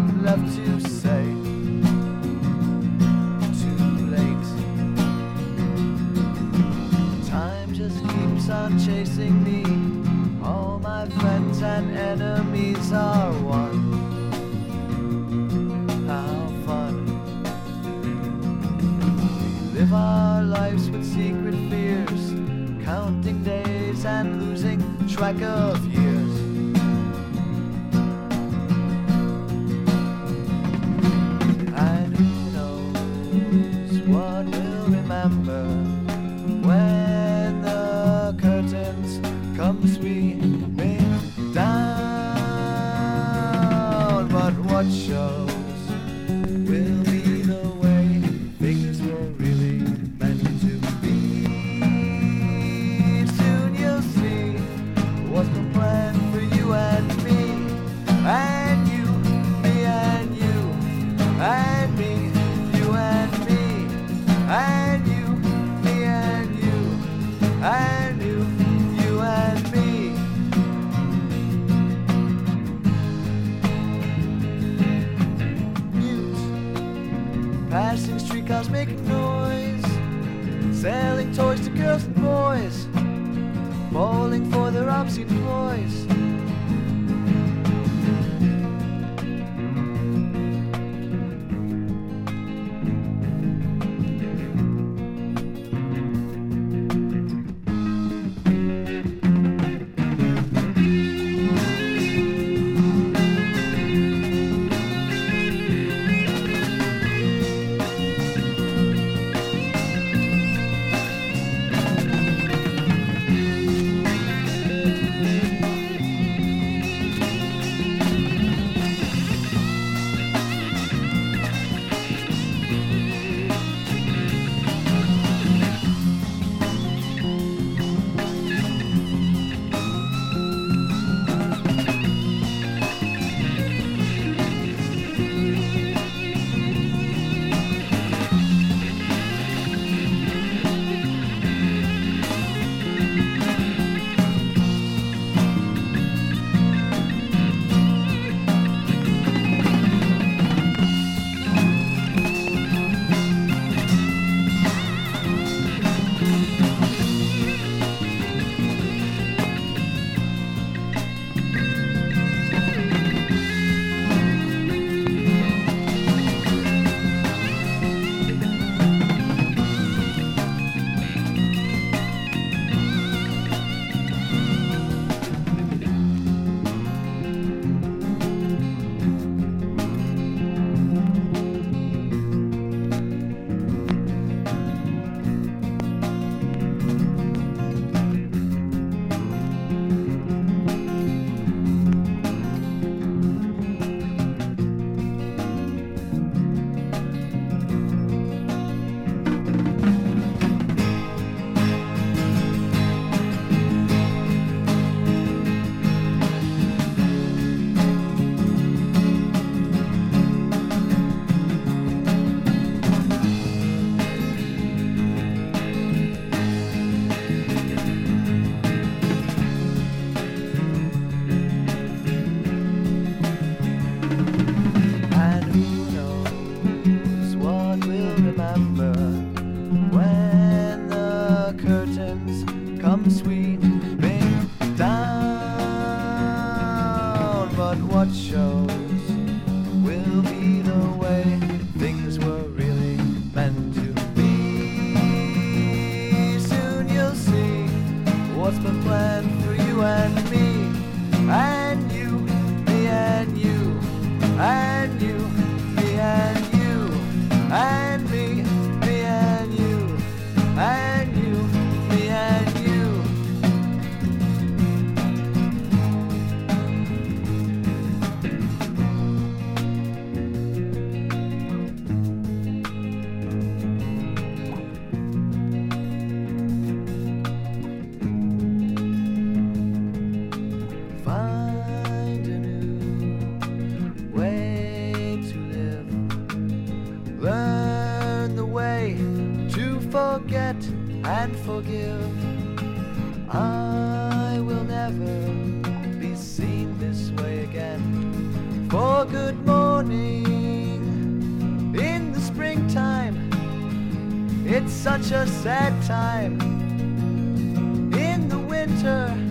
left to say. Too late. Time just keeps on chasing me. All my friends and enemies are one. How fun. We live our lives with secret fears, counting days and losing track of years. And who knows what we'll remember when the curtains come sweeping down. But what shows will be the way things were really meant to be. Soon you'll see what's been planned for you and me. And you, me and you, and me, you and me, and you, me and you, and you, you and me. Mute, passing streetcars making noise, selling toys to girls and boys, bowling for their obscene ploys. Come sweeping down, but what shows will be the way things were really meant to be. Soon you'll see what's been planned for you and me, and you, me and you, and you, me and you, and me, me and you, and you, me and you. Find a new way to live. Learn the way to forget and forgive. I will never be seen this way again. For good morning. It's such a sad time in the winter.